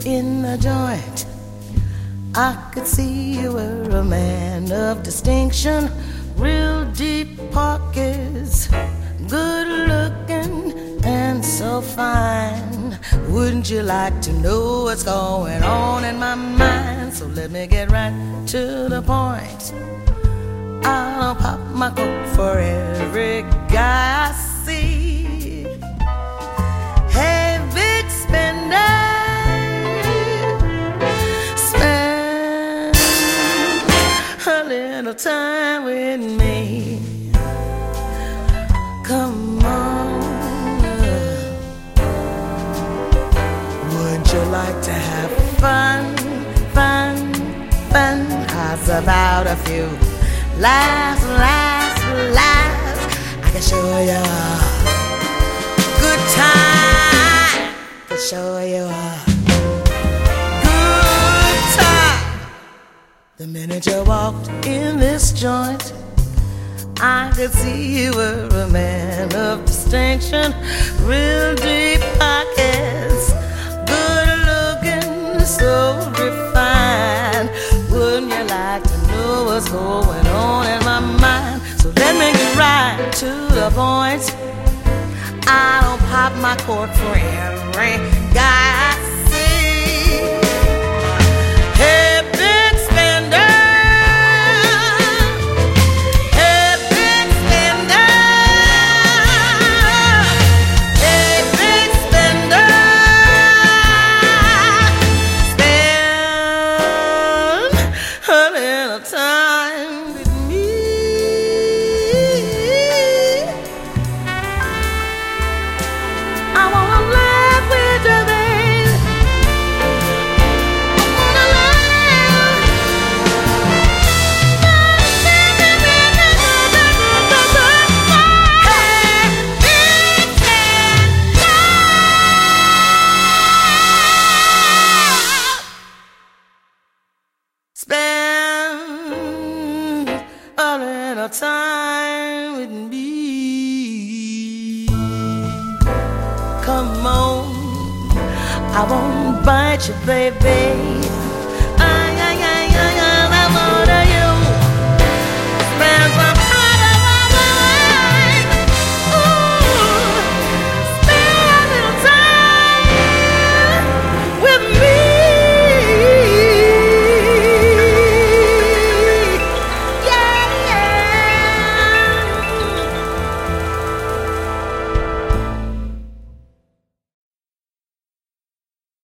in the joint, I could see you were a man of distinction, real deep pockets, good looking and so fine. Wouldn't you like to know what's going on in my mind? So let me get right to the point. I'll pop my coat for every guy I see. Hey, big spender, spend a little time with me. Come on, would you like to have fun, fun, fun? How's about a few laughs, laughs, laughs? I can show you a good time. I can show you a good time. The minute you walked in this joint, I could see you were a man of distinction, real deep pockets, good looking, so refined. Wouldn't you like to know what's going on in my mind? So let me get right to the point. I don't pop my cork for every guy I see. Hey, big spender, hey, big spender, hey, big spender, spend a little time with me. I wanna laugh with you, baby. I wanna laugh. Spend a little time with me. Come on, I won't bite you, baby.